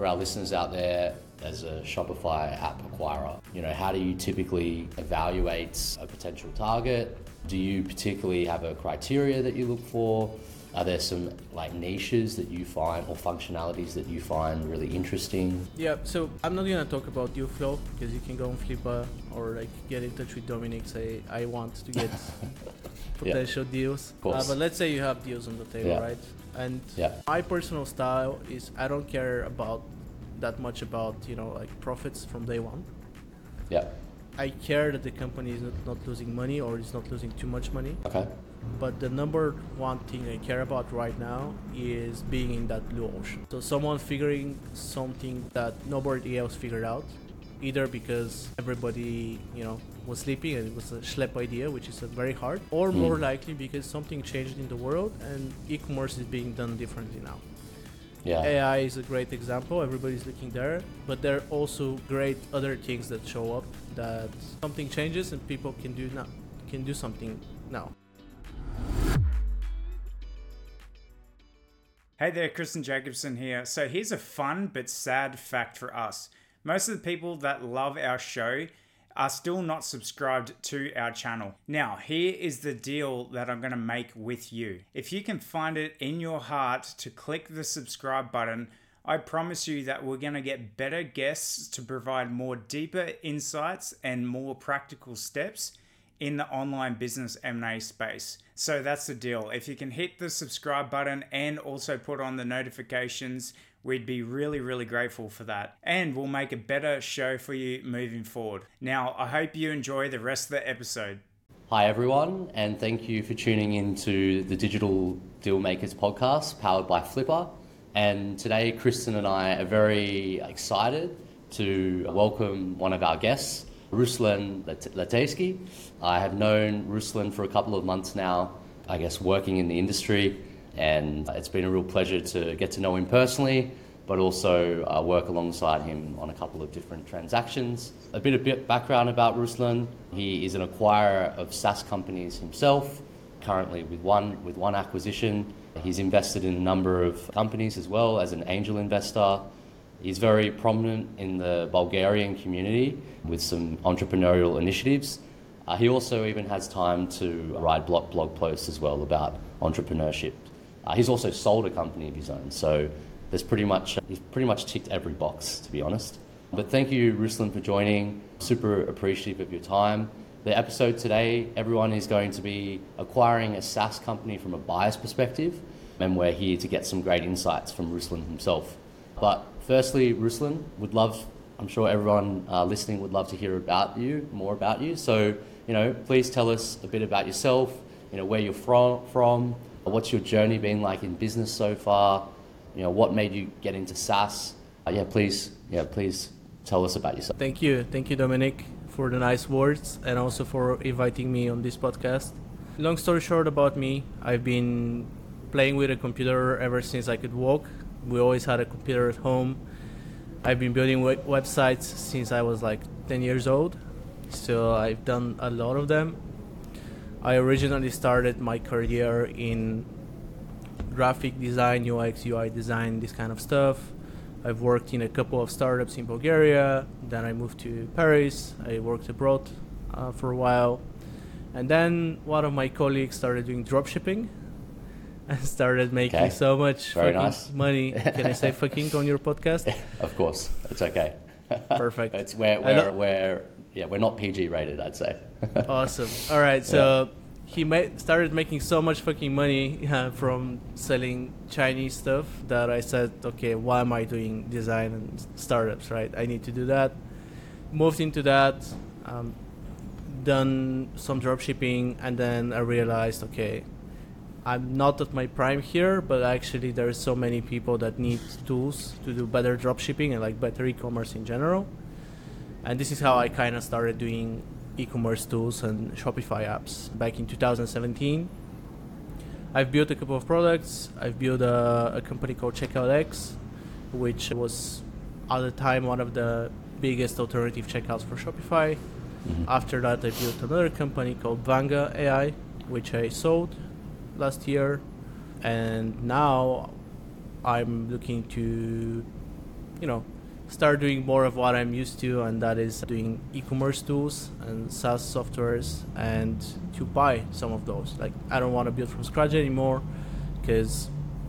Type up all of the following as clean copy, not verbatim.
for our listeners out there, as a Shopify app acquirer, how do you typically evaluate a potential target? Do you particularly have a criteria that you look for? Are there some niches that you find or functionalities that you find really interesting? Yeah, so I'm not gonna talk about deal flow because you can go on Flippa or get in touch with Dominic, say I want to get potential deals. But let's say you have deals on the table, right? And my personal style is I don't care about that much about profits from day one. Yeah. I care that the company is not losing money or is not losing too much money. Okay. But the number one thing I care about right now is being in that blue ocean. So someone figuring something that nobody else figured out, either because everybody, was sleeping and it was a schlep idea, which is very hard, or more likely because something changed in the world and e-commerce is being done differently now. Yeah. AI is a great example. Everybody's looking there, but there are also great other things that show up that something changes and people can do something now. Hey there, Kristen Jacobson here. So here's a fun but sad fact for us. Most of the people that love our show are still not subscribed to our channel. Now, here is the deal that I'm going to make with you. If you can find it in your heart to click the subscribe button, I promise you that we're going to get better guests to provide more deeper insights and more practical steps in the online business M&A space. So that's the deal. If you can hit the subscribe button and also put on the notifications, we'd be really, really grateful for that. And we'll make a better show for you moving forward. Now, I hope you enjoy the rest of the episode. Hi everyone, and thank you for tuning into the Digital Dealmakers podcast powered by Flippa. And today, Kristen and I are very excited to welcome one of our guests, Ruslan Latejski. I have known Ruslan for a couple of months now, I guess working in the industry, and it's been a real pleasure to get to know him personally, but also work alongside him on a couple of different transactions. A bit of background about Ruslan: he is an acquirer of SaaS companies himself, currently with one acquisition. He's invested in a number of companies as well as an angel investor. He's very prominent in the Bulgarian community with some entrepreneurial initiatives. He also even has time to write blog posts as well about entrepreneurship. He's also sold a company of his own, so he's pretty much ticked every box, to be honest. But thank you, Ruslan, for joining. Super appreciative of your time. The episode today, everyone is going to be acquiring a SaaS company from a buyer's perspective, and we're here to get some great insights from Ruslan himself. But firstly, Ruslan, I'm sure everyone listening would love to hear more about you. So, please tell us a bit about yourself, where you're from, what's your journey been like in business so far, what made you get into SaaS. Please tell us about yourself. Thank you, Dominic, for the nice words and also for inviting me on this podcast. Long story short about me, I've been playing with a computer ever since I could walk. We always had a computer at home. I've been building websites since I was 10 years old, so I've done a lot of them. I originally started my career in graphic design, UX, UI design, this kind of stuff. I've worked in a couple of startups in Bulgaria, then I moved to Paris. I worked abroad for a while. And then one of my colleagues started doing dropshipping and started making so much money. Can I say fucking on your podcast? Of course, it's okay. Perfect. It's we're not PG rated, I'd say. Awesome. All right, so he started making so much fucking money from selling Chinese stuff that I said, okay, why am I doing design and startups, right? I need to do that. Moved into that, done some dropshipping, and then I realized, okay, I'm not at my prime here, but actually there's so many people that need tools to do better dropshipping and better e-commerce in general. And this is how I kind of started doing e-commerce tools and Shopify apps back in 2017. I've built a couple of products. I've built a company called CheckoutX, which was at the time one of the biggest alternative checkouts for Shopify. Mm-hmm. After that, I built another company called Vanga AI, which I sold last year. And now I'm looking to start doing more of what I'm used to, and that is doing e-commerce tools and SaaS softwares, and to buy some of those. Like, I don't want to build from scratch anymore, because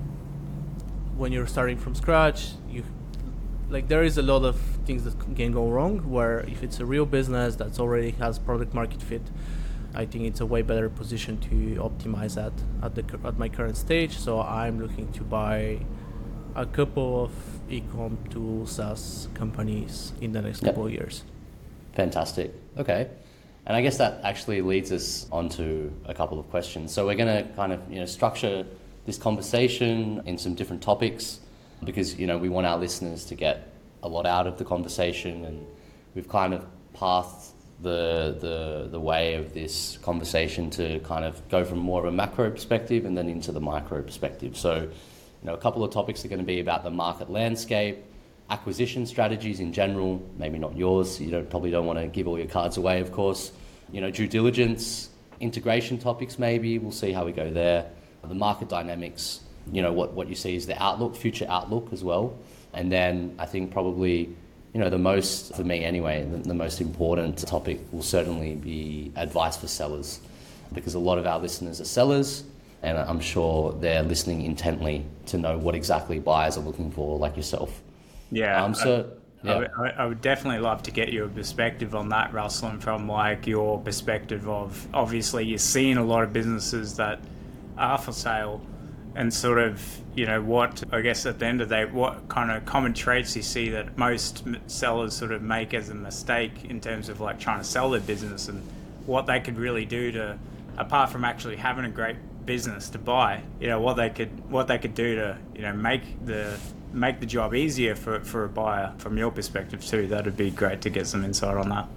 when you're starting from scratch, there is a lot of things that can go wrong, where if it's a real business that already has product market fit, I think it's a way better position to optimize that at my current stage. So I'm looking to buy a couple of e-com tool SaaS companies in the next couple of years. Fantastic. Okay. And I guess that actually leads us onto a couple of questions. So we're going to kind of structure this conversation in some different topics, because we want our listeners to get a lot out of the conversation, and we've kind of pathed the way of this conversation to kind of go from more of a macro perspective and then into the micro perspective. So a couple of topics are going to be about the market landscape, acquisition strategies in general, maybe not yours, you probably don't want to give all your cards away, of course, due diligence, integration topics maybe, we'll see how we go there, the market dynamics, what you see is the outlook, future outlook as well. And then I think probably, the most, for me anyway, the most important topic will certainly be advice for sellers, because a lot of our listeners are sellers, and I'm sure they're listening intently to know what exactly buyers are looking for, like yourself. Yeah. I would definitely love to get your perspective on that, Russell, and from your perspective of, obviously you're seeing a lot of businesses that are for sale, and sort of, what, I guess at the end of the day, what kind of common traits you see that most sellers sort of make as a mistake in terms of trying to sell their business, and what they could really do to, apart from actually having a great business to buy, what they could do to, make the job easier for a buyer from your perspective too. That'd be great to get some insight on that.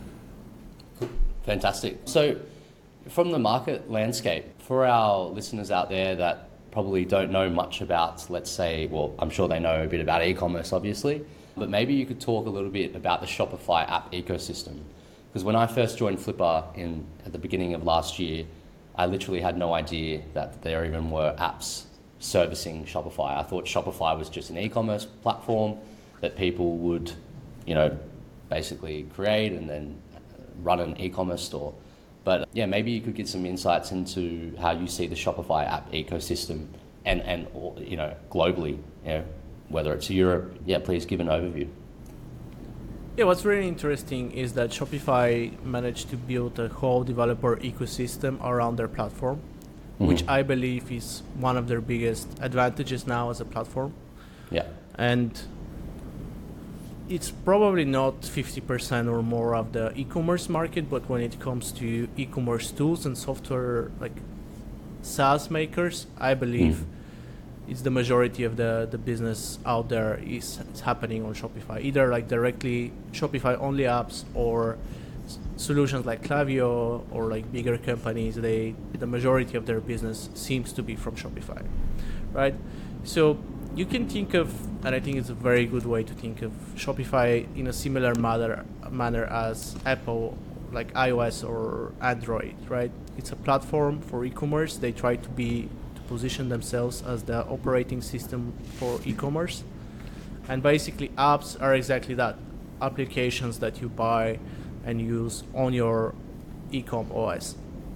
Fantastic. So from the market landscape, for our listeners out there that probably don't know much about, let's say, well, I'm sure they know a bit about e-commerce, obviously, but maybe you could talk a little bit about the Shopify app ecosystem. Because when I first joined Flippa at the beginning of last year, I literally had no idea that there even were apps servicing Shopify. I thought Shopify was just an e-commerce platform that people would, basically create and then run an e-commerce store. But yeah, maybe you could get some insights into how you see the Shopify app ecosystem and globally, whether it's Europe. Yeah, please give an overview. Yeah, what's really interesting is that Shopify managed to build a whole developer ecosystem around their platform, which I believe is one of their biggest advantages now as a platform. Yeah. And it's probably not 50% or more of the e-commerce market, but when it comes to e-commerce tools and software, like SaaS makers, I believe it's the majority of the business out there is happening on Shopify, either directly Shopify only apps or solutions like Klaviyo or bigger companies. The majority of their business seems to be from Shopify, right? So you can think of, and I think it's a very good way to think of Shopify in a similar manner as Apple, like iOS or Android, right? It's a platform for e-commerce. They try to position themselves as the operating system for e-commerce. And basically apps are exactly that, applications that you buy and use on your e-com OS.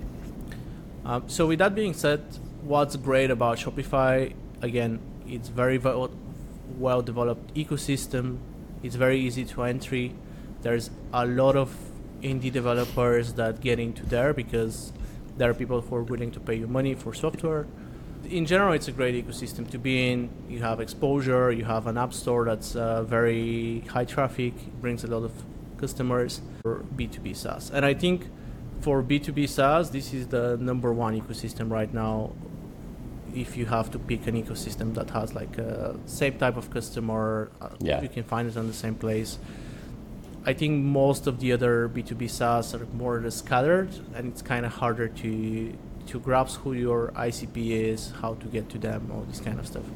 So with that being said, what's great about Shopify, again, it's very well developed ecosystem. It's very easy to entry. There's a lot of indie developers that get into there because there are people who are willing to pay you money for software. In general, it's a great ecosystem to be in. You have exposure, you have an app store that's very high traffic, brings a lot of customers for B2B SaaS. And I think for B2B SaaS, this is the number one ecosystem right now. If you have to pick an ecosystem that has same type of customer, you can find it on the same place. I think most of the other B2B SaaS are more scattered, and it's kind of harder to grasp who your ICP is, how to get to them, all this kind of stuff.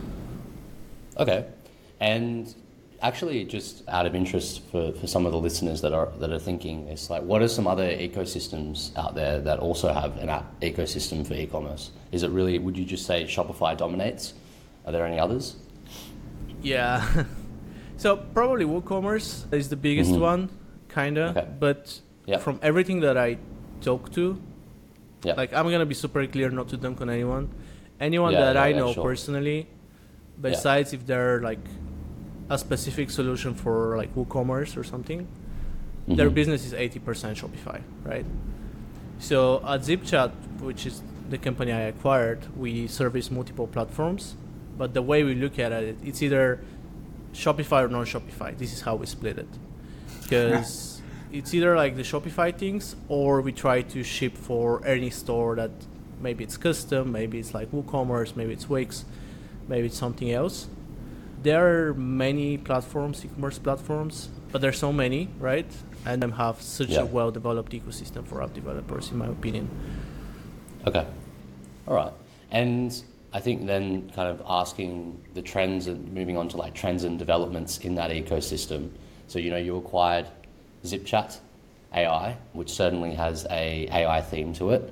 Okay. And actually, just out of interest for some of the listeners that are thinking, it's what are some other ecosystems out there that also have an app ecosystem for e-commerce? Is it really, would you just say Shopify dominates? Are there any others? Yeah. So probably WooCommerce is the biggest one, kinda. Okay. But Yep. from everything that I talk to, Yeah. like I'm gonna be super clear, not to dunk on anyone. Anyone Yeah, that yeah, I yeah, know sure. personally, besides if they're like a specific solution for like WooCommerce or something, their business is 80% Shopify, right? So at ZipChat, which is the company I acquired, we service multiple platforms, but the way we look at it, it's either Shopify or non-Shopify. This is how we split it. Because it's either like the Shopify things, or we try to ship for any store that maybe it's custom, maybe it's like WooCommerce, maybe it's Wix, maybe it's something else. There are many platforms, e-commerce platforms, but there's so many, right? And them have such a well-developed ecosystem for app developers, in my opinion. Okay. All right. And I think then kind of asking the trends and moving on to like trends and developments in that ecosystem. So, you acquired ZipChat AI, which certainly has a AI theme to it.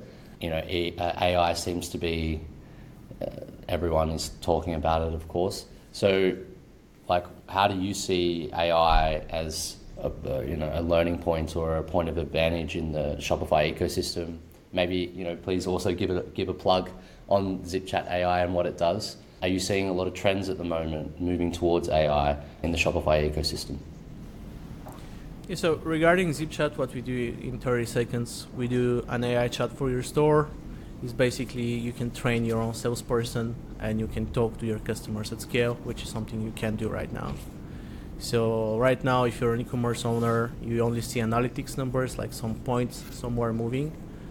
AI seems to be, everyone is talking about it, of course. So, like, how do you see AI as a learning point or a point of advantage in the Shopify ecosystem? Maybe, please also give a plug on ZipChat AI and what it does. Are you seeing a lot of trends at the moment moving towards AI in the Shopify ecosystem? Yeah, so regarding ZipChat, what we do in 30 seconds, we do an AI chat for your store. It's basically you can train your own salesperson and you can talk to your customers at scale, which is something you can't do right now. So right now, if you're an e-commerce owner, you only see analytics numbers, like some points somewhere moving,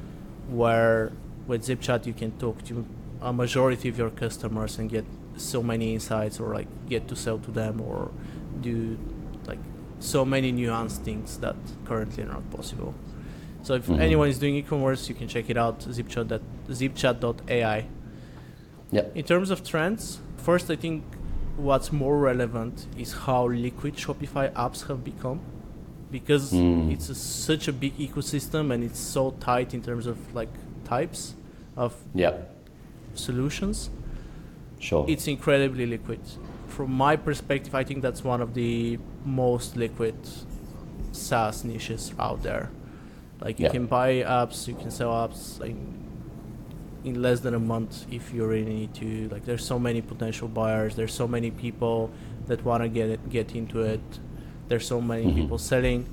where with ZipChat you can talk to a majority of your customers and get so many insights, or like get to sell to them, or do like so many nuanced things that currently are not possible. So if anyone is doing e-commerce, you can check it out, zipchat.ai. In terms of trends, first I think what's more relevant is how liquid Shopify apps have become, because it's such a big ecosystem and it's so tight in terms of like types of solutions. Sure. It's incredibly liquid. From my perspective, I think that's one of the most liquid SaaS niches out there. Like you can buy apps, you can sell apps like in less than a month if you really need to. Like there's so many potential buyers, there's so many people that want to get into it. There's so many people selling.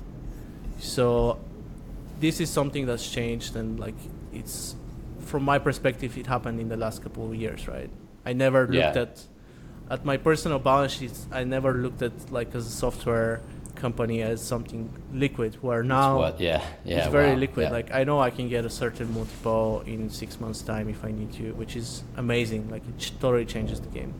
So this is something that's changed, and like it's, from my perspective, it happened in the last couple of years, right? I never looked at my personal balance sheets. I never looked at like as a software company as something liquid, where now it's very liquid. Like I know I can get a certain multiple in 6 months time if I need to, which is amazing. Like it totally changes the game.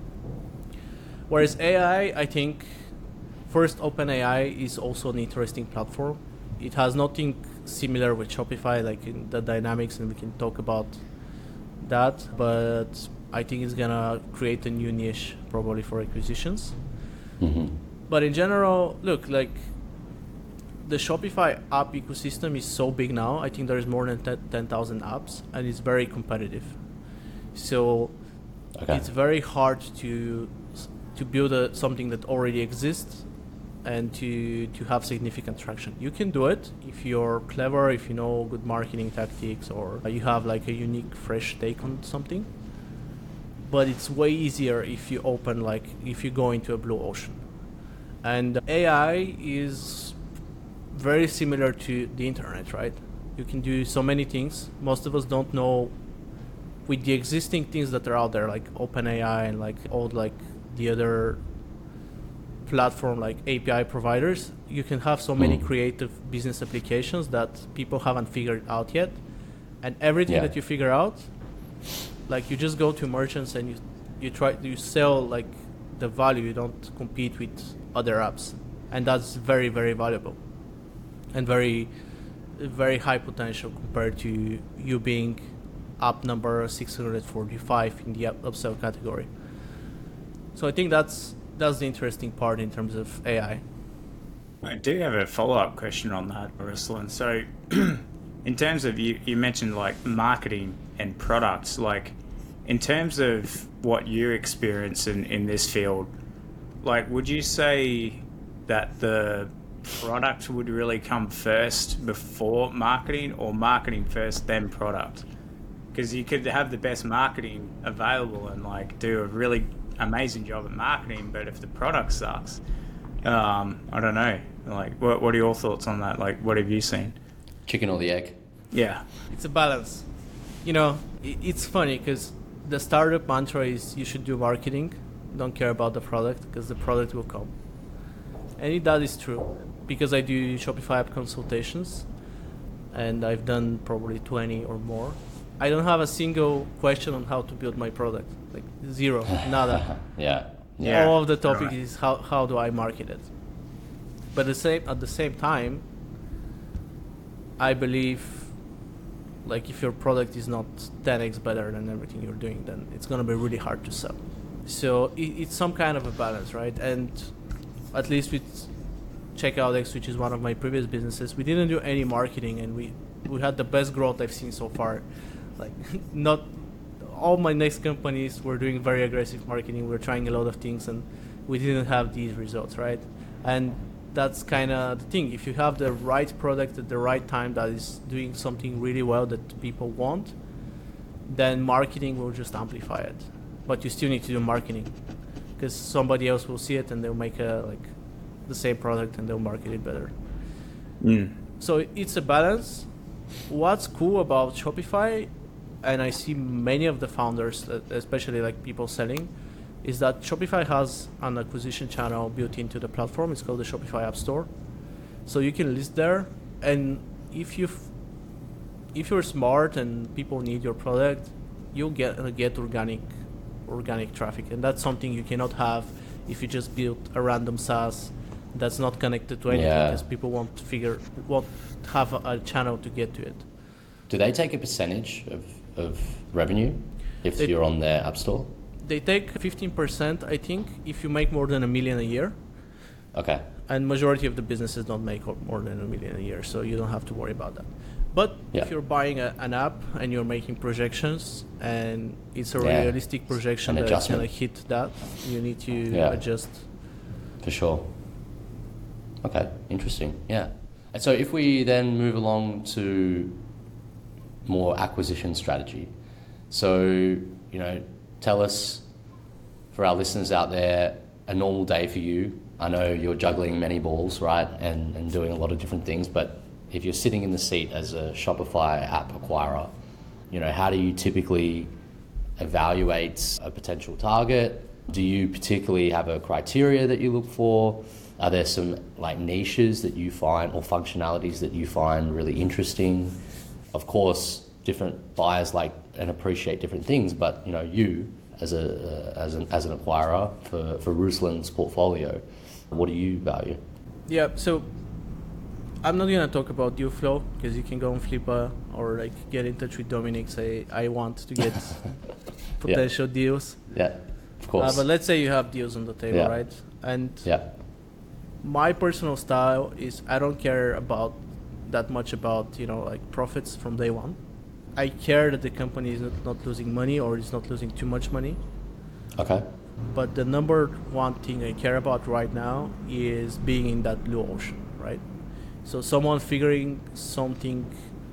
Whereas AI, I think first OpenAI is also an interesting platform. It has nothing similar with Shopify, like in the dynamics, and we can talk about that, but I think it's gonna create a new niche probably for acquisitions. But in general, look, like the Shopify app ecosystem is so big now. I think there's more than 10,000 apps, and it's very competitive. So it's very hard to build something that already exists and to have significant traction. You can do it if you're clever, if you know good marketing tactics, or you have like a unique, fresh take on something. But it's way easier if you go into a blue ocean. And AI is very similar to the internet, right? You can do so many things. Most of us don't know, with the existing things that are out there, like OpenAI and like all like the other platform like API providers, you can have so many creative business applications that people haven't figured out yet. And everything that you figure out, like you just go to merchants and you sell like the value. You don't compete with other apps, and that's very, very valuable and very, very high potential compared to you being app number 645 in the upsell category. So I think that's the interesting part in terms of AI. I do have a follow-up question on that, Ruslan. So in terms of, you mentioned like marketing and products, like in terms of what you experience in this field, like would you say that the product would really come first before marketing, or marketing first then product? Because you could have the best marketing available and like do a really amazing job at marketing, but if the product sucks, I don't know. Like, what are your thoughts on that? Like, what have you seen? Chicken or the egg? Yeah, it's a balance. You know, it's funny because the startup mantra is you should do marketing, don't care about the product because the product will come. And that is true because I do Shopify app consultations and I've done probably 20 or more. I don't have a single question on how to build my product, like zero, nada. Yeah. All of the topic is how do I market it. But at the same time, I believe like if your product is not 10x better than everything you're doing, then it's going to be really hard to sell. So it's some kind of a balance, right? And at least with CheckoutX, which is one of my previous businesses, we didn't do any marketing, and we had the best growth I've seen so far. Like, not all my next companies were doing very aggressive marketing. We were trying a lot of things, and we didn't have these results, right? And that's kind of the thing. If you have the right product at the right time that is doing something really well that people want, then marketing will just amplify it. But you still need to do marketing because somebody else will see it and they'll make the same product and they'll market it better. So it's a balance. What's cool about Shopify, and I see many of the founders, especially like people selling, is that Shopify has an acquisition channel built into the platform. It's called the Shopify App Store. So you can list there, and if you're smart and people need your product, you'll get organic traffic, and that's something you cannot have if you just build a random SaaS that's not connected to anything, because people won't have a channel to get to it. Do they take a percentage of revenue if you're on their App Store? They take 15%, I think, if you make more than $1 million a year. Okay. And majority of the businesses don't make more than $1 million a year, so you don't have to worry about that. But if you're buying an app and you're making projections and it's a realistic projection that it's going to hit that, you need to adjust. For sure. Okay, interesting. Yeah. And so if we then move along to more acquisition strategy. So, tell us, for our listeners out there, a normal day for you. I know you're juggling many balls, right, and doing a lot of different things, but if you're sitting in the seat as a Shopify app acquirer, how do you typically evaluate a potential target? Do you particularly have a criteria that you look for? Are there some like niches that you find or functionalities that you find really interesting? Of course, different buyers like and appreciate different things, but you as an acquirer for Ruslan's portfolio, what do you value? Yeah, so I'm not gonna talk about deal flow because you can go on Flippa or like get in touch with Dominic, say I want to get potential deals. Yeah, of course. But let's say you have deals on the table, right? And my personal style is I don't care that much about like profits from day one. I care that the company is not losing money or is not losing too much money. Okay. But the number one thing I care about right now is being in that blue ocean, right? So someone figuring something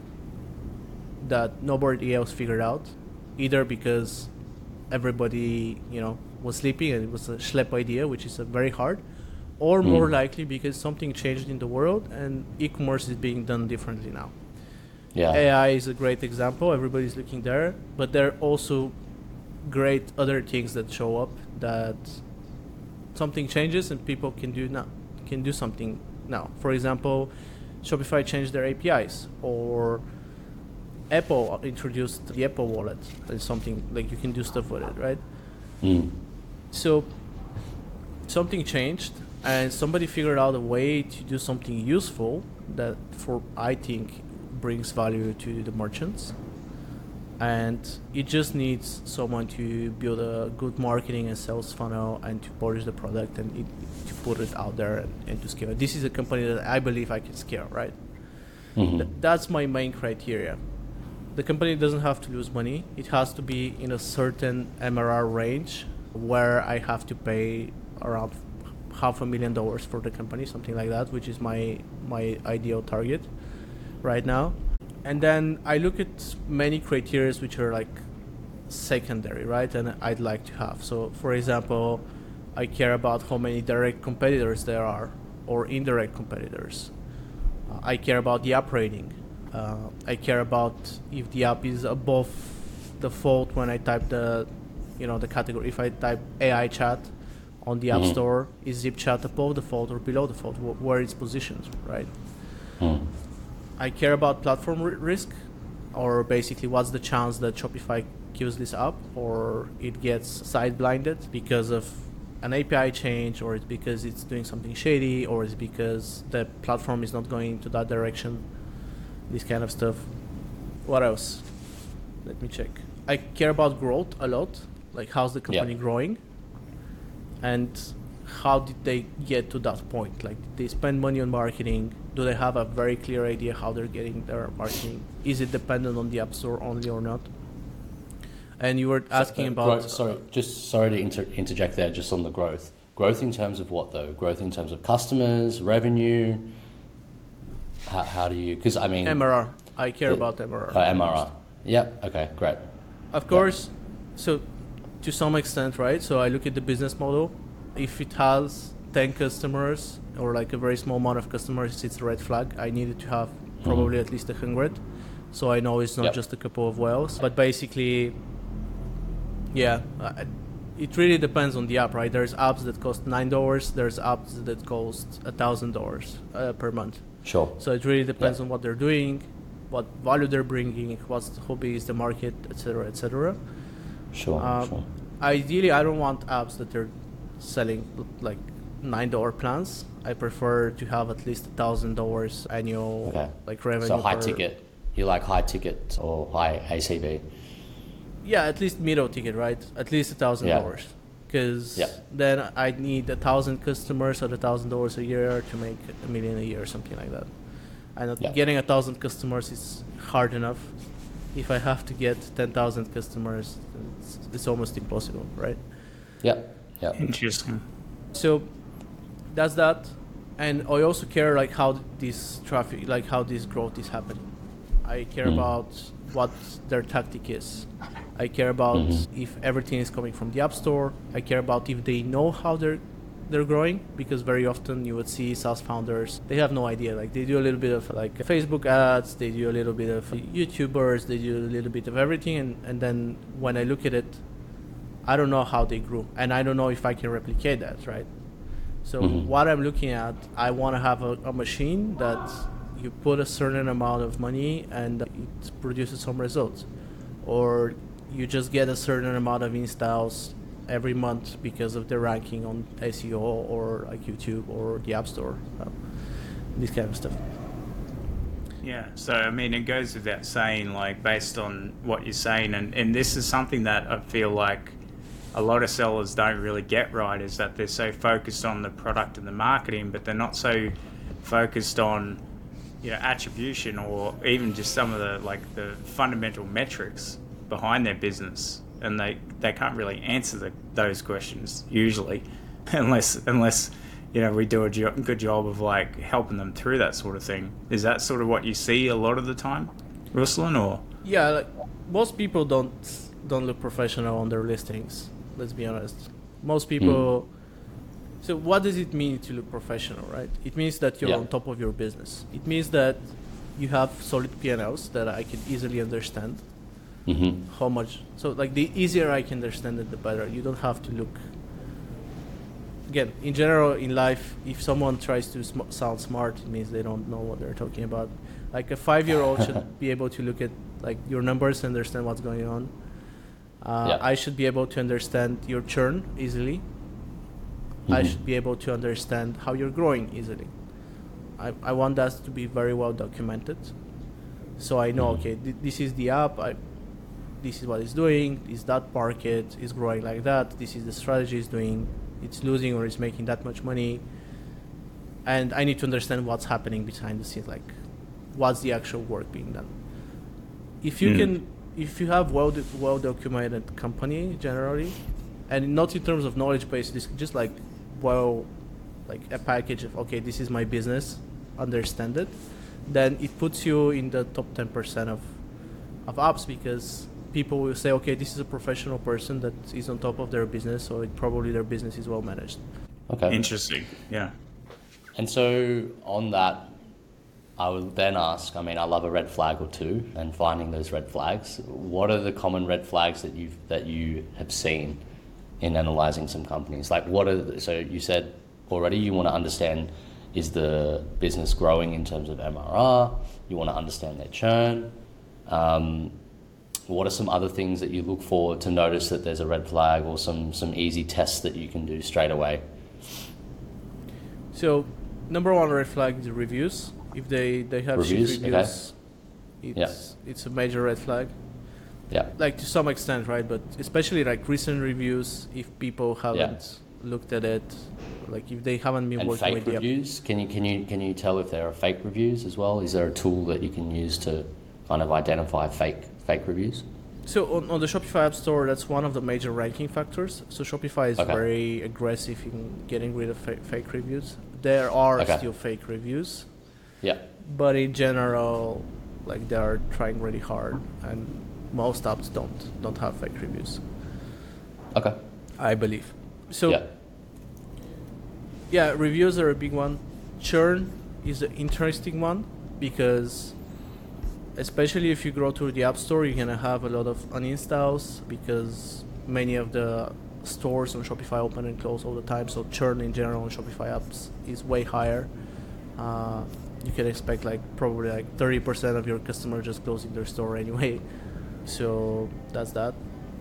that nobody else figured out, either because everybody, was sleeping and it was a schlep idea, which is very hard, or more likely because something changed in the world and e-commerce is being done differently now. Yeah. AI is a great example. Everybody's looking there, but there are also great other things that show up that something changes and people can do something now. For example, Shopify changed their APIs, or Apple introduced the Apple Wallet. It's something like you can do stuff with it, right? So something changed and somebody figured out a way to do something useful that I think brings value to the merchants, and it just needs someone to build a good marketing and sales funnel and to polish the product and to put it out there and to scale. This is a company that I believe I can scale, right? That's my main criteria. The company doesn't have to lose money. It has to be in a certain MRR range where I have to pay around $500,000 for the company, something like that, which is my ideal target right now. And then I look at many criteria which are like secondary, right? And I'd like to have. So, for example, I care about how many direct competitors there are or indirect competitors. I care about the app rating. I care about if the app is above the default when I type the category. If I type AI chat on the App Store, is ZipChat above the default or below the default, where it's positioned, right? I care about platform risk, or basically what's the chance that Shopify kills this app or it gets side-blinded because of an API change, or it's because it's doing something shady, or it's because the platform is not going into that direction, this kind of stuff. What else? Let me check. I care about growth a lot, like how's the company growing, and how did they get to that point? Like, did they spend money on marketing? Do they have a very clear idea how they're getting their marketing? Is it dependent on the App Store only or not? And you were asking about... Sorry to interject there, just on the growth. Growth in terms of what, though? Growth in terms of customers, revenue? How do you... Because, I mean... MRR. I care about MRR. MRR. Yep. Okay, great. Of course. So, to some extent, right? So, I look at the business model. If it has 10 customers or like a very small amount of customers, it's a red flag. I needed to have probably at least 100. So, I know it's not just a couple of whales. But basically... Yeah, it really depends on the app, right? There's apps that cost $9. There's apps that cost $1,000 per month. Sure. So it really depends on what they're doing, what value they're bringing, how big is the market, etc., etc. Sure. Ideally, I don't want apps that are selling like $9 plans. I prefer to have at least $1,000 annual like revenue. So high ticket. You like high ticket or high ACV? Yeah, at least middle ticket, right? At least $1,000, because then I need 1,000 customers at $1,000 a year to make $1 million a year or something like that. And getting 1,000 customers is hard enough. If I have to get 10,000 customers, it's almost impossible, right? Yeah. Interesting. So that's that, and I also care like how this traffic, like how this growth is happening. I care about what their tactic is. I care about if everything is coming from the App Store. I care about if they know how they're growing, because very often you would see SaaS founders, they have no idea. Like, they do a little bit of like Facebook ads, they do a little bit of YouTubers, they do a little bit of everything, and then when I look at it, I don't know how they grew, and I don't know if I can replicate that, right? So what I'm looking at, I want to have a machine that you put a certain amount of money and it produces some results, or you just get a certain amount of installs every month because of the ranking on SEO or like YouTube or the App Store, this kind of stuff. Yeah, so I mean, it goes without saying, like, based on what you're saying, and this is something that I feel like a lot of sellers don't really get right, is that they're so focused on the product and the marketing, but they're not so focused on, attribution, or even just some of the fundamental metrics behind their business, and they can't really answer those questions usually, unless we do a good job of like helping them through that sort of thing. Is that sort of what you see a lot of the time, Ruslan? Or like, most people don't look professional on their listings. Let's be honest. Most people. So what does it mean to look professional, right? It means that you're on top of your business. It means that you have solid P&Ls that I can easily understand. How much? So like, the easier I can understand it, the better. You don't have to look. Again, in general, in life, if someone tries to sound smart, it means they don't know what they're talking about. Like, a 5-year-old should be able to look at like your numbers and understand what's going on. I should be able to understand your churn easily. I should be able to understand how you're growing easily. I want that to be very well documented. So I know, okay, this is the app, this is what it's doing, is that market is growing like that, this is the strategy it's doing, it's losing or it's making that much money. And I need to understand what's happening behind the scenes, like what's the actual work being done. If you have well documented company generally, and not in terms of knowledge base, just like well like a package of, okay, this is my business, understand it, then it puts you in the top 10% of apps, because people will say, okay, this is a professional person that is on top of their business, so probably their business is well managed. Okay. Interesting. Yeah. And so on that, I would then ask, I mean, I love a red flag or two and finding those red flags. What are the common red flags that you have seen in analyzing some companies? Like so you said already you want to understand, is the business growing in terms of MRR? You want to understand their churn. What are some other things that you look for to notice that there's a red flag, or some easy tests that you can do straight away? So number one red flag is reviews. If they have Reviews, shit reviews, it's a major red flag. Yeah. Like to some extent, right? But especially like recent reviews, if people haven't looked at it, like if they haven't been and working fake with the reviews, can you tell if there are fake reviews as well? Is there a tool that you can use to kind of identify fake reviews? So on the Shopify App Store, that's one of the major ranking factors. So Shopify is very aggressive in getting rid of fake reviews. There are still fake reviews. Yeah. But in general, like they are trying really hard, and most apps don't have fake reviews. Okay. I believe. So yeah, reviews are a big one. Churn is an interesting one, because especially if you grow through the App Store, you're gonna have a lot of uninstalls, because many of the stores on Shopify open and close all the time. So churn in general on Shopify apps is way higher. You can expect probably 30% of your customers just closing their store anyway. So that's that.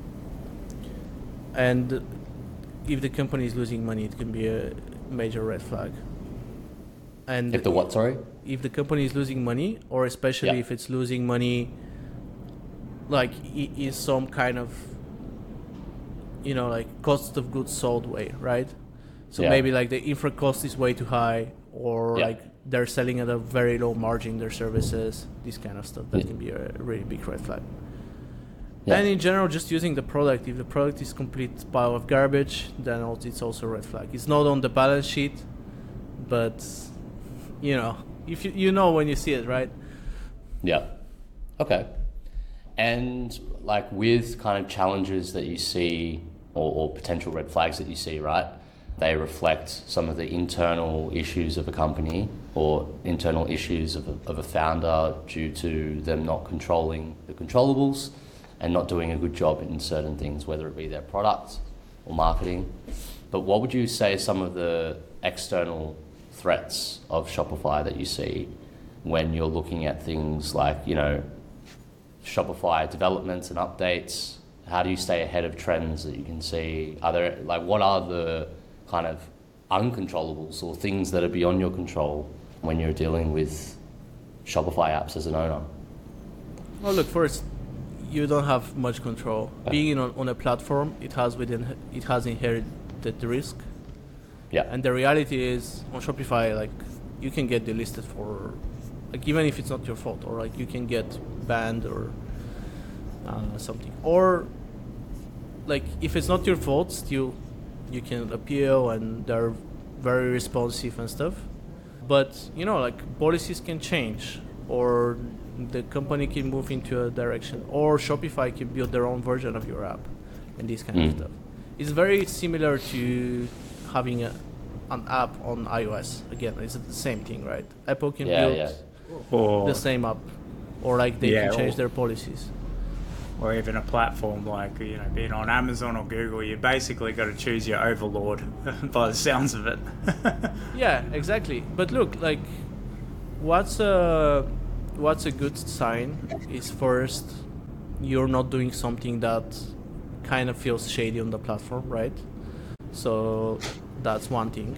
And if the company is losing money, it can be a major red flag. And if the what, sorry? If the company is losing money, or especially if it's losing money, like in some kind of, cost of goods sold way, right? So maybe like the infra cost is way too high, or like they're selling at a very low margin their services, this kind of stuff. That can be a really big red flag. And in general, just using the product. If the product is complete pile of garbage, then it's also a red flag. It's not on the balance sheet, but if you know when you see it, right? Yeah. Okay. And like with kind of challenges that you see, or potential red flags that you see, right? They reflect some of the internal issues of a company, or internal issues of a founder, due to them not controlling the controllables and not doing a good job in certain things, whether it be their product or marketing. But what would you say are some of the external threats of Shopify that you see when you're looking at things like, Shopify developments and updates? How do you stay ahead of trends that you can see? What are the kind of uncontrollables or things that are beyond your control when you're dealing with Shopify apps as an owner? Well, look, first, you don't have much control. Being on a platform, it has inherited the risk. Yeah. And the reality is, on Shopify, you can get delisted for, even if it's not your fault, or you can get banned or something. Or if it's not your fault, still you can appeal, and they're very responsive and stuff. But policies can change, or the company can move into a direction, or Shopify can build their own version of your app, and this kind of stuff. It's very similar to having an app on iOS. Again, it's the same thing, right? Apple can build the same app, or they can change their policies. Or even a platform being on Amazon or Google, you basically got to choose your overlord by the sounds of it. Yeah, exactly. But look, what's a good sign is, first, you're not doing something that kind of feels shady on the platform, right? So that's one thing.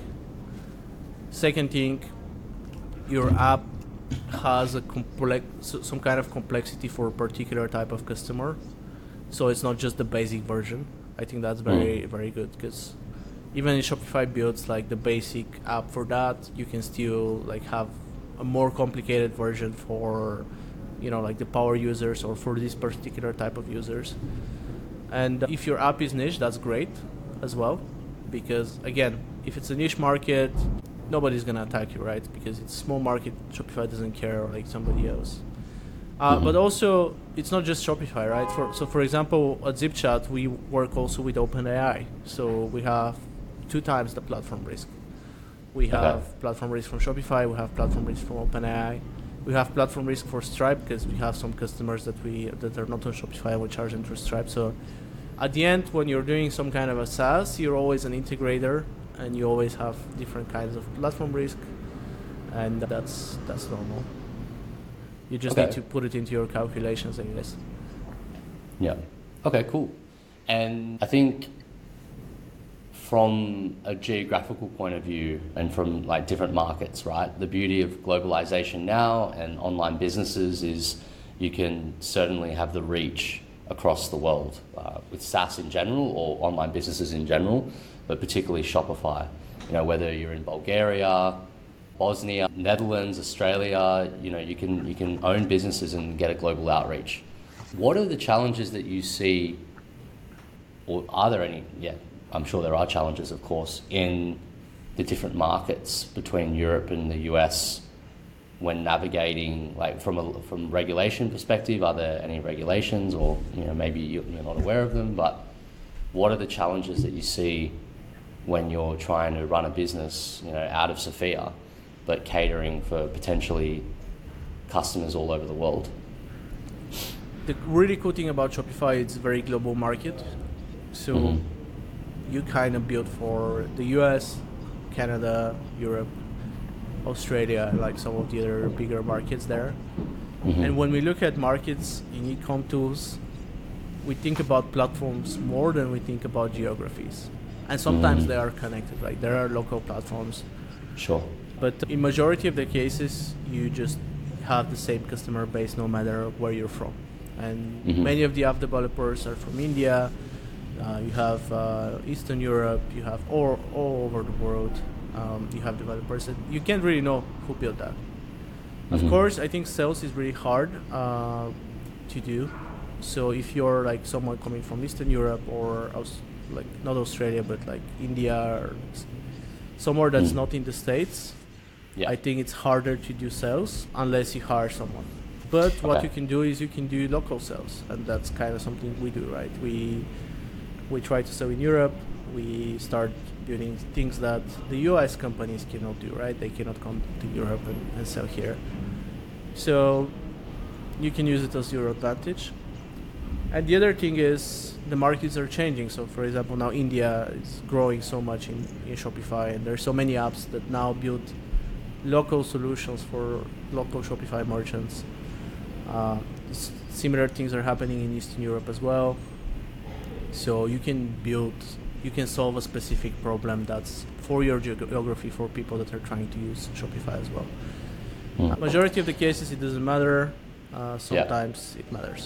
Second thing, your app has some kind of complexity for a particular type of customer, so it's not just the basic version. I think that's very very good, because even if Shopify builds the basic app for that, you can still have a more complicated version for the power users, or for this particular type of users. And if your app is niche, that's great as well, because again, if it's a niche market, nobody's gonna attack you, right? Because it's a small market. Shopify doesn't care like somebody else. But also, it's not just Shopify, right? For example, at ZipChat, we work also with OpenAI. So we have 2 times the platform risk. We have platform risk from Shopify. We have platform risk from OpenAI. We have platform risk for Stripe because we have some customers that are not on Shopify and we charge them through Stripe. So at the end, when you're doing some kind of a SaaS, you're always an integrator, and you always have different kinds of platform risk, and that's normal. You just need to put it into your calculations, I guess. Yeah. Okay, cool. And I think from a geographical point of view and from like different markets, right? The beauty of globalization now and online businesses is you can certainly have the reach across the world with SaaS in general or online businesses in general, but particularly Shopify. You know, whether you're in Bulgaria, Bosnia, Netherlands, Australia, you know, you can own businesses and get a global outreach. What are the challenges that you see, or are there any? Yeah, I'm sure there are challenges, of course, in the different markets between Europe and the US when navigating, like from regulation perspective. Are there any regulations, or you know, maybe you're not aware of them? But what are the challenges that you see when you're trying to run a business, you know, out of Sofia, but catering for potentially customers all over the world? The really cool thing about Shopify, it's a very global market. So you kind of build for the US, Canada, Europe, Australia, like some of the other bigger markets there. And when we look at markets in e-com tools, we think about platforms more than we think about geographies. And sometimes they are connected, like there are local platforms. Sure. But in majority of the cases, you just have the same customer base no matter where you're from. And many of the app developers are from India. You have Eastern Europe. You have all over the world. You have developers that you can't really know who built that. Of course, I think sales is really hard to do. So if you're like someone coming from Eastern Europe or like not Australia but like India or somewhere that's not in the States, I think it's harder to do sales unless you hire someone. But what you can do is you can do local sales, and that's kind of something we do, right? We try to sell in Europe. We start doing things that the US companies cannot do, right? They cannot come to Europe and sell here. So you can use it as your advantage. And the other thing is the markets are changing. So for example, now India is growing so much in Shopify, and there's so many apps that now build local solutions for local Shopify merchants. Similar things are happening in Eastern Europe as well. So you can solve a specific problem that's for your geography, for people that are trying to use Shopify as well. Majority of the cases, it doesn't matter. Sometimes it matters.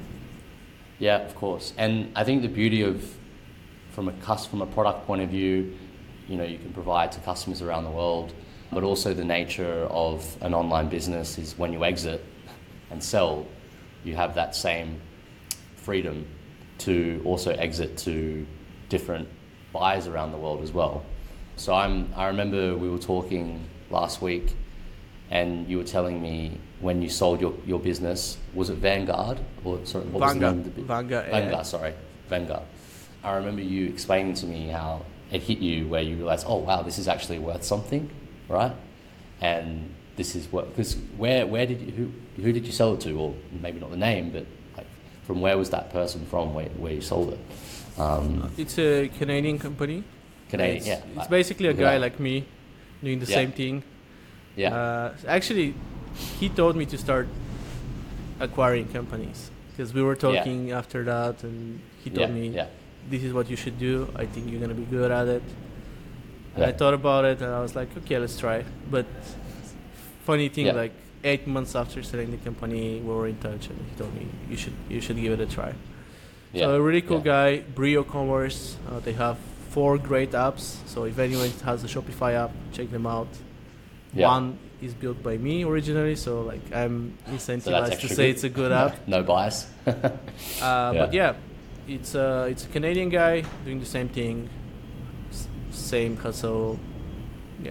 Yeah, of course. And I think the beauty of, from a product point of view, you know, you can provide to customers around the world, but also the nature of an online business is when you exit and sell, you have that same freedom to also exit to different buyers around the world as well. So I remember we were talking last week, and you were telling me when you sold your business, was it Vanguard? Or sorry, what was the name of the Vanguard. I remember you explaining to me how it hit you where you realized, oh wow, this is actually worth something, right? And this is what, because who did you sell it to? Or maybe not the name, but like, from where was that person from where you sold it? It's a Canadian company. It's basically a guy like me doing the same thing. Actually, he told me to start acquiring companies because we were talking after that, and he told me this is what you should do. I think you're gonna be good at it. And I thought about it, and I was like, okay, let's try. But funny thing, like 8 months after selling the company, we were in touch, and he told me you should give it a try. So a really cool guy, Brio Commerce. They have 4 great apps. So if anyone has a Shopify app, check them out. One is built by me originally, so like I'm incentivized to say it's a good app. No bias. But it's a Canadian guy doing the same thing, same hustle.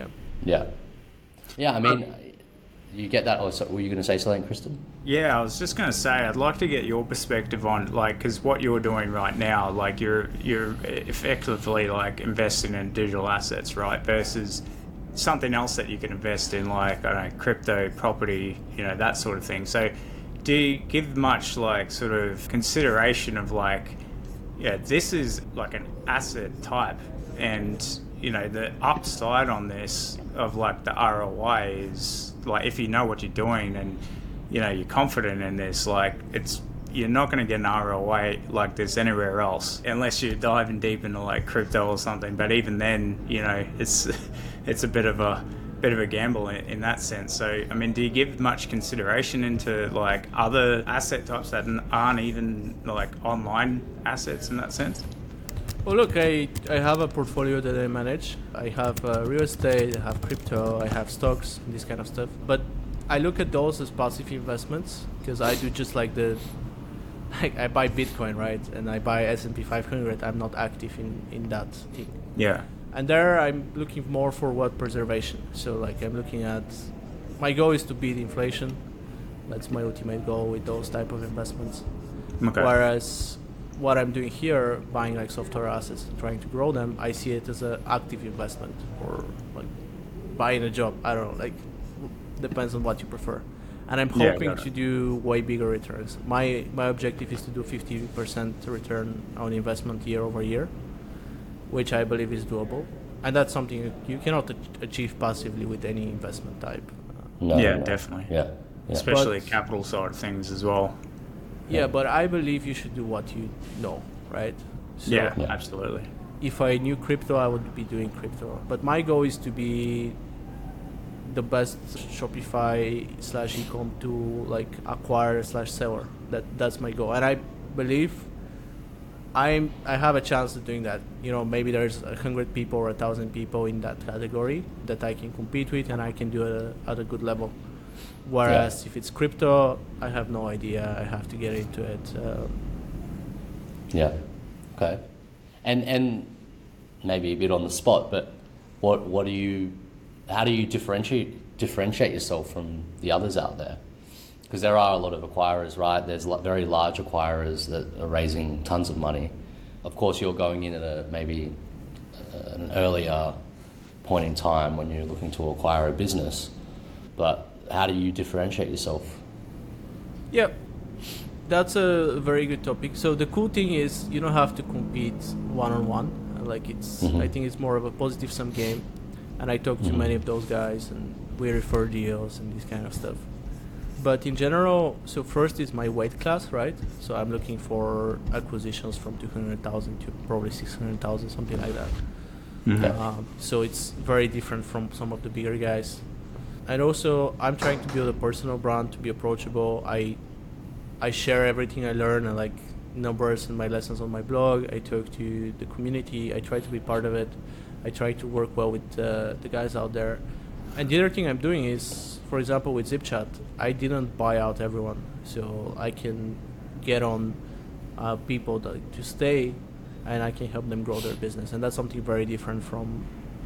Yeah. Yeah, I mean, you get that. Oh, so were you going to say something, Kristen? Yeah, I was just going to say, I'd like to get your perspective on, like, because what you're doing right now, like, you're effectively, like, investing in digital assets, right, versus something else that you can invest in, like, I don't know, crypto, property, you know, that sort of thing. So do you give much, like, sort of consideration of, like, yeah, this is, like, an asset type, and, you know, the upside on this of, like, the ROI is, like, if you know what you're doing and, you know, you're confident in this, like, you're not going to get an ROI like this anywhere else unless you're diving deep into, like, crypto or something. But even then, you know, it's a bit of a gamble in that sense. So, I mean, do you give much consideration into, like, other asset types that aren't even, like, online assets in that sense? Well, look, I have a portfolio that I manage. I have real estate, I have crypto, I have stocks, this kind of stuff. But I look at those as passive investments because I do just like I buy Bitcoin, right? And I buy S&P 500. I'm not active in that thing. Yeah. And there I'm looking more for wealth preservation. So like I'm looking at, my goal is to beat inflation. That's my ultimate goal with those type of investments. Okay. Whereas what I'm doing here, buying like software assets and trying to grow them, I see it as an active investment or like buying a job. I don't know, like depends on what you prefer. And I'm hoping to do way bigger returns. My objective is to do 50% return on investment year over year, which I believe is doable. And that's something you cannot achieve passively with any investment type. No, Definitely. Yeah. Especially capital side of things as well. Yeah, but I believe you should do what you know, right? So Yeah, absolutely. if I knew crypto, I would be doing crypto. But my goal is to be the best Shopify/ecom to like acquire/seller. That's my goal, and I believe I have a chance of doing that. You know, maybe there's 100 people or 1,000 people in that category that I can compete with, and I can do it at a good level. Whereas if it's crypto, I have no idea. I have to get into it. Yeah. Okay. And maybe a bit on the spot, but how do you differentiate yourself from the others out there? Because there are a lot of acquirers, right? There's very large acquirers that are raising tons of money. Of course, you're going in at maybe an earlier point in time when you're looking to acquire a business. But how do you differentiate yourself? Yeah, that's a very good topic. So the cool thing is you don't have to compete one-on-one. Like I think it's more of a positive sum game. And I talk to many of those guys, and we refer deals and this kind of stuff. But in general, so first is my weight class, right? So I'm looking for acquisitions from 200,000 to probably 600,000, something like that. Mm-hmm. So it's very different from some of the bigger guys. And also, I'm trying to build a personal brand to be approachable. I share everything I learn, and like numbers and my lessons on my blog. I talk to the community. I try to be part of it. I try to work well with the guys out there. And the other thing I'm doing is, for example, with ZipChat, I didn't buy out everyone. So I can get on people to stay, and I can help them grow their business. And that's something very different from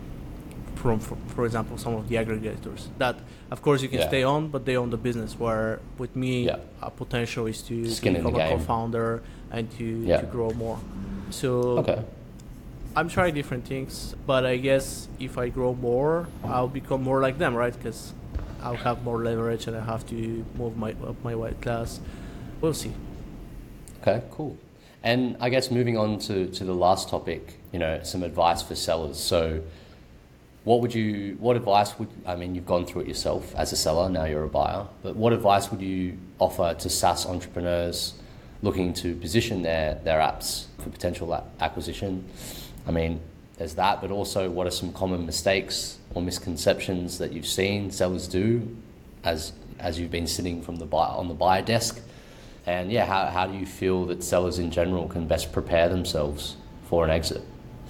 for example, some of the aggregators. That, of course, you can stay on, but they own the business. Where with me, potential is to become a co-founder and to grow more. So I'm trying different things, but I guess if I grow more, I'll become more like them, right? Because I'll have more leverage and I have to move up my weight class. We'll see. Okay, cool. And I guess moving on to the last topic, some advice for sellers. So what advice you've gone through it yourself as a seller, now you're a buyer, but what advice would you offer to SaaS entrepreneurs looking to position their apps for potential acquisition? I mean, there's that, but also what are some common mistakes or misconceptions that you've seen sellers do as you've been sitting on the buyer desk? And how do you feel that sellers in general can best prepare themselves for an exit?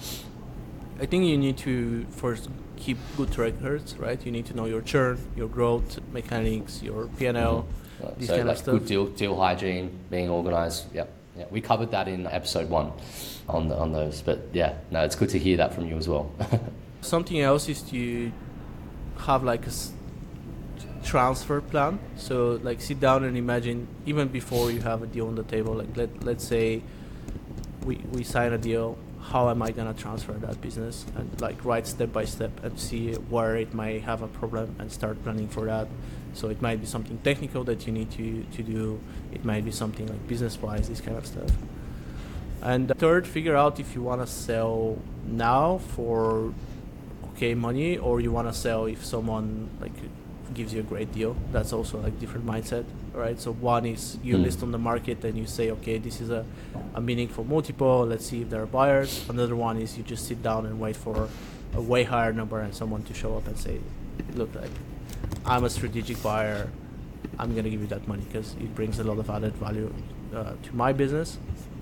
I think you need to first keep good records, right? You need to know your churn, your growth mechanics, your P&L, this kind of stuff. Good deal hygiene, being organized. Yeah. We covered that in episode 1 on those. But it's good to hear that from you as well. Something else is to have like transfer plan. So like sit down and imagine even before you have a deal on the table, like let's say we sign a deal, how am I gonna transfer that business, and like write step by step and see where it might have a problem and start planning for that. So it might be something technical that you need to do, it might be something like business wise, this kind of stuff. And third, figure out if you want to sell now for okay money, or you want to sell if someone like gives you a great deal. That's also like different mindset, right? So one is you list on the market and you say, okay, this is a meaningful multiple, let's see if there are buyers. Another one is you just sit down and wait for a way higher number and someone to show up and say, look, like I'm a strategic buyer, I'm gonna give you that money because it brings a lot of added value to my business.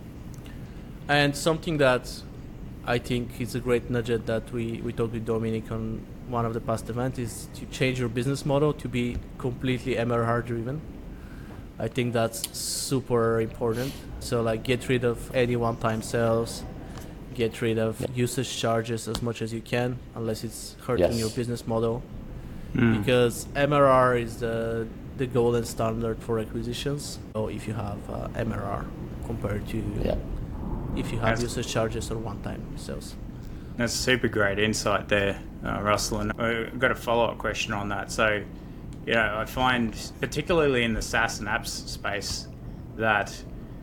And something that I think is a great nugget that we talked with Dominic on one of the past events is to change your business model to be completely MRR driven. I think that's super important. So like get rid of any one-time sales, get rid of usage charges as much as you can, unless it's hurting your business model. Because MRR is the golden standard for acquisitions. So if you have MRR compared to if you have usage charges or one-time sales. That's super great insight there, Russell. And I've got a follow-up question on that. So, you know, I find particularly in the SaaS and apps space that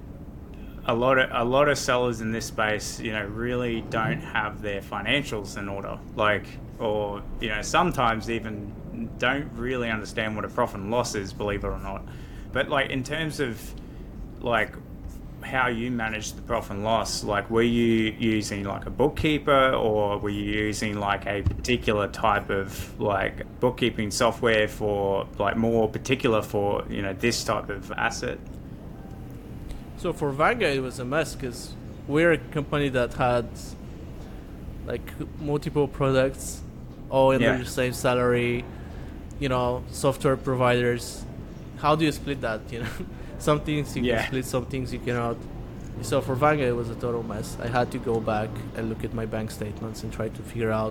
a lot of sellers in this space, you know, really don't have their financials in order. Like, or, you know, sometimes even don't really understand what a profit and loss is, believe it or not. But like in terms of like how you manage the profit and loss, like were you using like a bookkeeper, or were you using like a particular type of like bookkeeping software for like more particular for, you know, this type of asset? So for Vanga it was a mess because we're a company that had like multiple products all under the same salary, you know, software providers. How do you split that, you know? Some things you can split, some things you cannot. So for Vanga, it was a total mess. I had to go back and look at my bank statements and try to figure out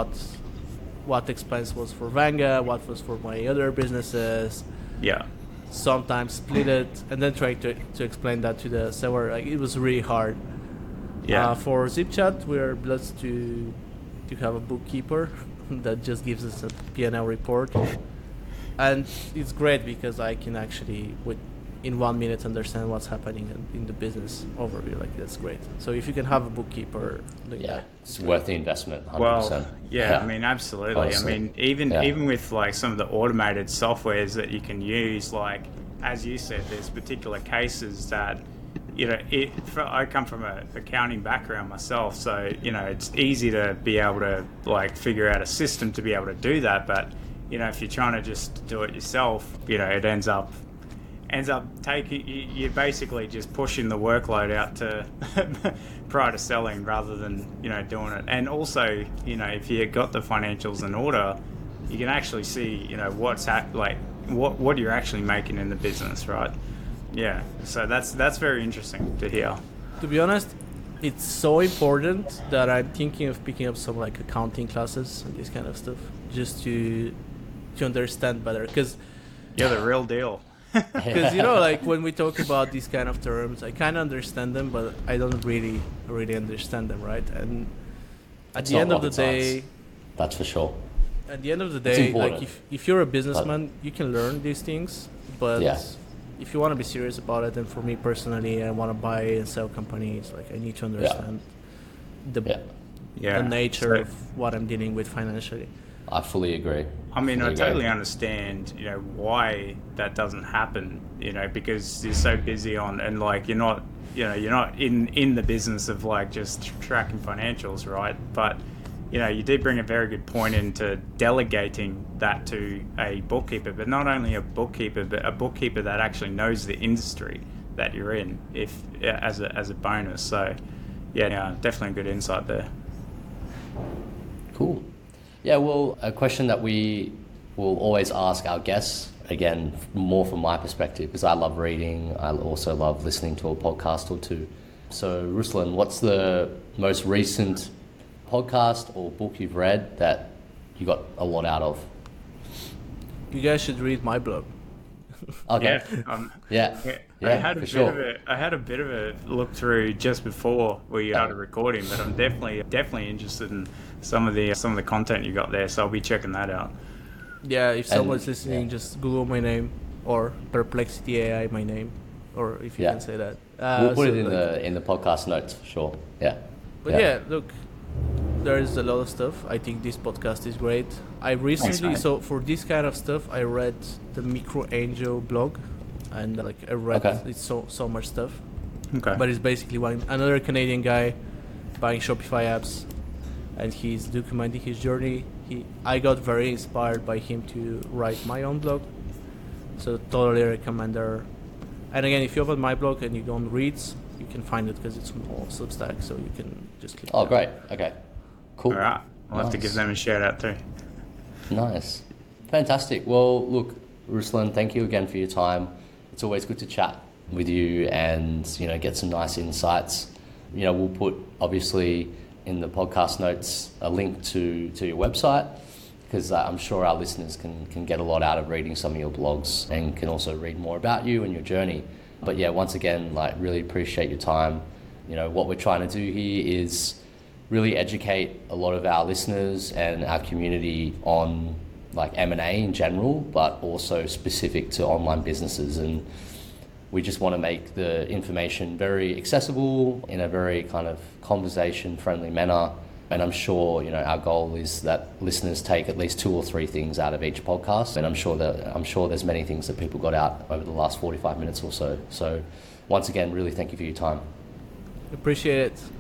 what expense was for Vanga, what was for my other businesses. Yeah. Sometimes split it and then try to explain that to the seller. Like, it was really hard. Yeah. For ZipChat, we're blessed to have a bookkeeper that just gives us a P&L report. And it's great because I can actually, in 1 minute, understand what's happening in the business overview. Like, that's great. So if you can have a bookkeeper, it's worth the investment. 100%. Well, I mean, absolutely. Honestly. I mean, even with like some of the automated softwares that you can use, like as you said, there's particular cases that, you know, I come from an accounting background myself, so you know it's easy to be able to like figure out a system to be able to do that. But you know, if you're trying to just do it yourself, you know, it ends up taking, you're basically just pushing the workload out to prior to selling rather than, you know, doing it. And also, you know, if you got the financials in order, you can actually see, you know, what you're actually making in the business, right? Yeah. So that's very interesting to hear. To be honest, it's so important that I'm thinking of picking up some like accounting classes and this kind of stuff just to understand better, because you're the real deal. Because you know, like when we talk about these kind of terms, I kind of understand them, but I don't really understand them, right? And at the end of the day, that's for sure. At the end of the day, like if you're a businessman, you can learn these things, but if you want to be serious about it, and for me personally, I want to buy and sell companies, like I need to understand the nature of what I'm dealing with financially. I fully agree. I mean, I totally understand, you know, why that doesn't happen, you know, because you're so busy and like you're not in the business of like just tracking financials, right? But, you know, you did bring a very good point into delegating that to a bookkeeper, but not only a bookkeeper, but a bookkeeper that actually knows the industry that you're in, as a bonus. So, yeah, definitely a good insight there. Cool. Yeah, well, a question that we will always ask our guests, again, more from my perspective, because I love reading, I also love listening to a podcast or two. So, Ruslan, what's the most recent podcast or book you've read that you got a lot out of? You guys should read my blog. Okay. Yeah, Yeah, I had a for bit of a look through just before we started recording, but I'm definitely interested in some of the content you got there, so I'll be checking that out. Yeah, if someone's listening, just Google my name or Perplexity AI my name, or if you can say that. We'll put it in the podcast notes for sure. Yeah. But look, there is a lot of stuff. I think this podcast is great. I recently, so for this kind of stuff, I read the Micro Angel blog, and I read it's so much stuff. Okay. But it's basically another Canadian guy buying Shopify apps, and he's documenting his journey. I got very inspired by him to write my own blog, so totally recommend her. And again, if you open my blog and you don't read, you can find it because it's on Substack, so you can just click. Oh, great. Okay. Cool. All right. I'll have to give them a shout out too. Nice. Fantastic. Well, look, Ruslan, thank you again for your time. It's always good to chat with you and, get some nice insights. We'll put, obviously, in the podcast notes a link to your website, because I'm sure our listeners can get a lot out of reading some of your blogs and can also read more about you and your journey. But yeah, once again, really appreciate your time. What we're trying to do here is really educate a lot of our listeners and our community on M&A in general, but also specific to online businesses. And we just want to make the information very accessible in a very kind of conversation-friendly manner. And I'm sure, our goal is that listeners take at least 2 or 3 things out of each podcast. And I'm sure there's many things that people got out over the last 45 minutes or so. So once again, really thank you for your time. Appreciate it.